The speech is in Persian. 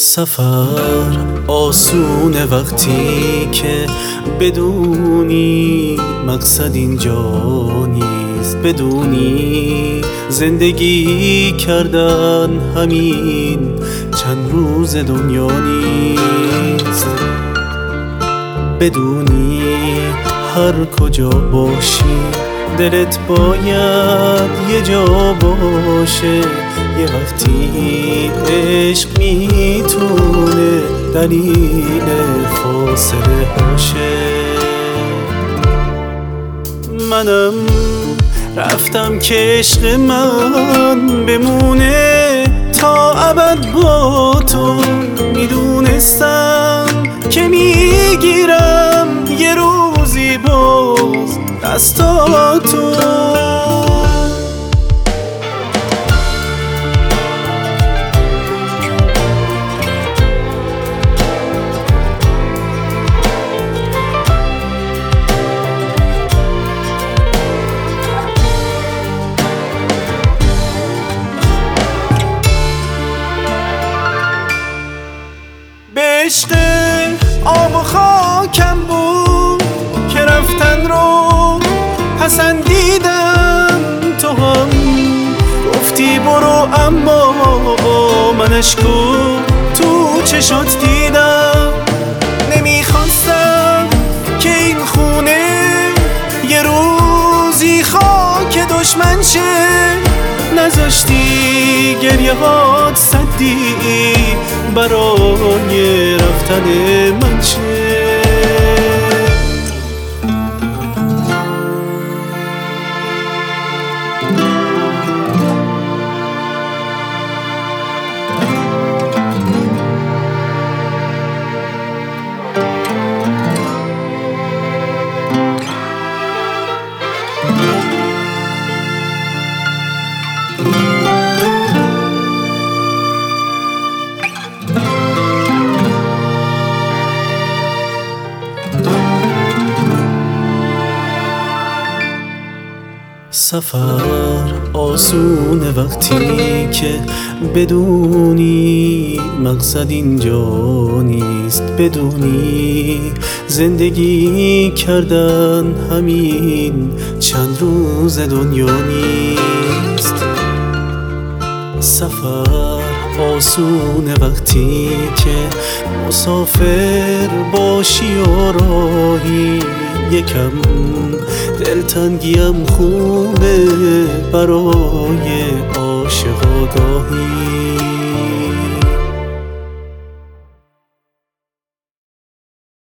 سفر آسونه وقتی که بدونی مقصد اینجا نیست، بدونی زندگی کردن همین چند روز دنیا نیست، بدونی هر کجا باشی دلت باید یه جا باشه. یه وقتی عشق میتونه دلیل فاصله باشه. منم رفتم که عشق من بمونه تا ابد با تو، میدونستم که میگیرم یه روزی باز دستاتو. به عشق آب و خاکم بود که رفتن رو پسندیدم، تو هم گفتی برو اما من اشکو تو چشات دیدم. نمیخواستم که این خونه یه روزی خاک دشمن شه، نذاشتی گریه هات سدی برای رفتن من شه. سفر آسونه وقتی که بدونی مقصد اینجا نیست، بدونی زندگی کردن همین چند روز دنیا نیست. سفر آسونه وقتی که مسافر باشی و راهی، یکم دلتنگیم خوبه برای عاشق آگاهی.